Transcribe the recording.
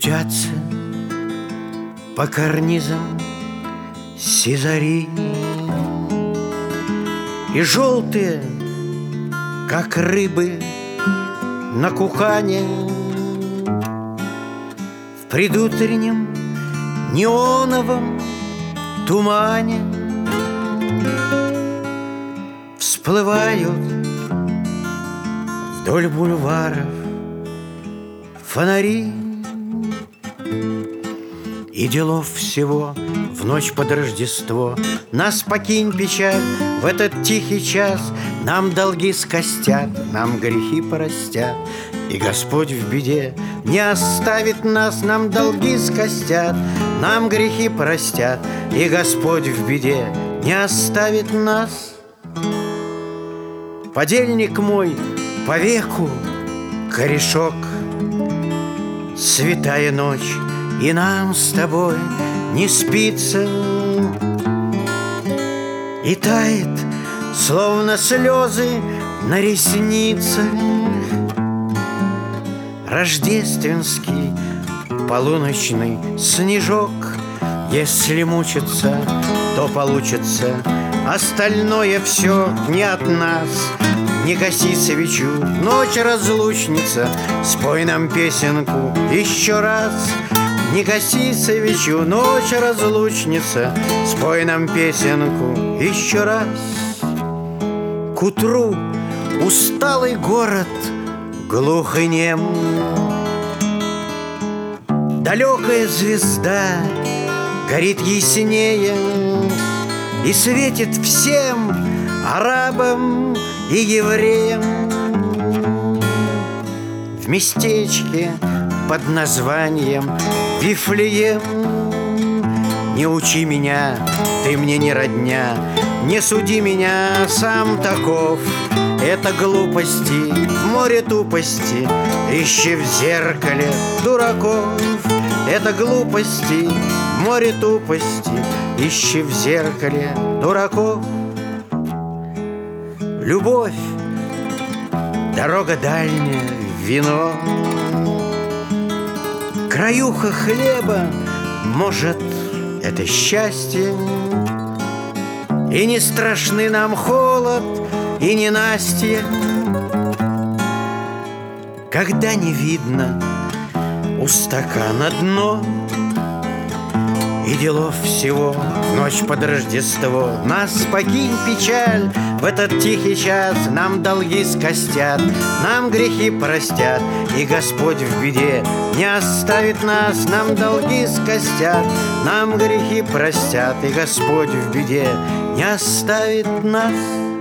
Ютятся по карнизам сизари, и желтые, как рыбы на кухане, в предутреннем неоновом тумане всплывают вдоль бульваров фонари. И делов всего в ночь под Рождество. Нас покинь, печаль, в этот тихий час. Нам долги скостят, нам грехи простят, и Господь в беде не оставит нас. Нам долги скостят, нам грехи простят, и Господь в беде не оставит нас. Подельник мой, по веку корешок, святая ночь, и нам с тобой не спится, и тает, словно слезы на ресницах, рождественский полуночный снежок. Если мучиться, то получится, остальное все не от нас. Не гаси свечу, ночь разлучница, спой нам песенку еще раз. Не гаси свечу, ночь разлучница, спой нам песенку еще раз. К утру усталый город глух и нем, далекая звезда горит яснее и светит всем арабам и евреям. В местечке под названием Вифлеем не учи меня, ты мне не родня, не суди меня, сам таков. Это глупости, в море тупости, ищи в зеркале дураков. Это глупости, в море тупости, ищи в зеркале дураков. Любовь, дорога дальняя, вино, краюха хлеба, может, это счастье. И не страшны нам холод и ненастье, когда не видно у стакана дно. И делов всего в ночь под Рождество. Нас покинь, печаль, в этот тихий час. Нам долги скостят, нам грехи простят, и Господь в беде не оставит нас. Нам долги скостят, нам грехи простят, и Господь в беде не оставит нас.